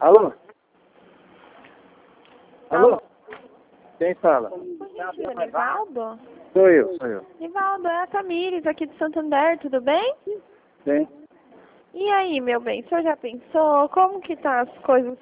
Alô? Alô? Alô? Quem fala? Nivaldo? Sou eu. Nivaldo, é a Tamires aqui de Santander, tudo bem? Bem? E aí, meu bem, o senhor já pensou como que tá as coisas?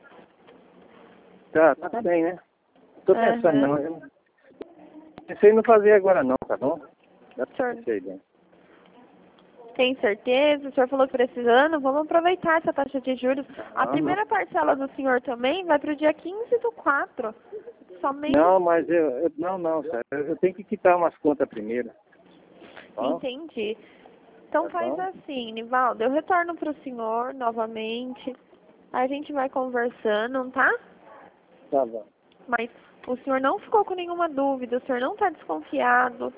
Tá bem, né? Tô pensando Aham. não. Eu pensei em não fazer agora não, tá bom? Já Senhor, pensei bem. tem certeza? O senhor falou que precisando, vamos aproveitar essa taxa de juros. A Não, primeira parcela do senhor também vai para o dia 15/4. Somente. não, mas não, sério. Eu tenho que quitar umas contas primeiro. Ó, Entendi. Então tá faz bom? assim, Nivaldo, eu retorno para o senhor novamente. A gente vai conversando, tá? Tá bom. Mas o senhor não ficou com nenhuma dúvida, o senhor não está desconfiado.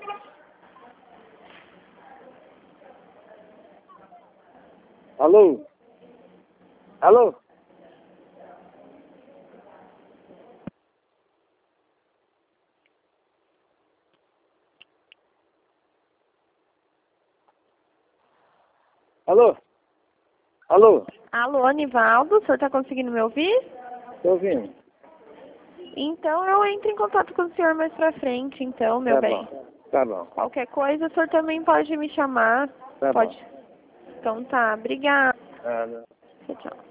Alô? Alô? Alô? Alô? Alô, Nivaldo, o senhor está conseguindo me ouvir? Tô ouvindo. Então eu entro em contato com o senhor mais pra frente, então, meu Tá bem. bom. Tá bom. Qualquer coisa, o senhor também pode me chamar. Tá Pode. bom. Então tá, obrigada. Ah, Tchau, tchau.